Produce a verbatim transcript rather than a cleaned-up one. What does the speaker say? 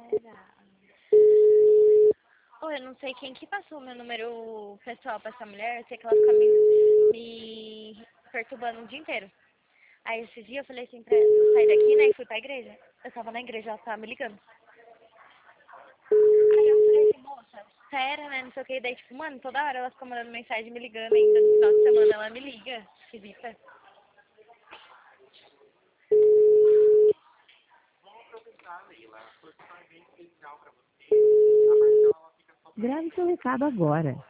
será? Pô, eu não sei quem que passou o meu número pessoal pra essa mulher. Eu sei que ela fica me, me perturbando o dia inteiro. Aí esse dia eu falei assim pra eu sair daqui, né, e fui pra igreja. Eu tava na igreja, ela tava me ligando. Aí eu falei assim, moça, sério, né, não sei o que. Daí, tipo, mano, toda hora ela fica mandando mensagem me ligando ainda. No final de semana ela me liga. Esquisita. Grave seu recado agora.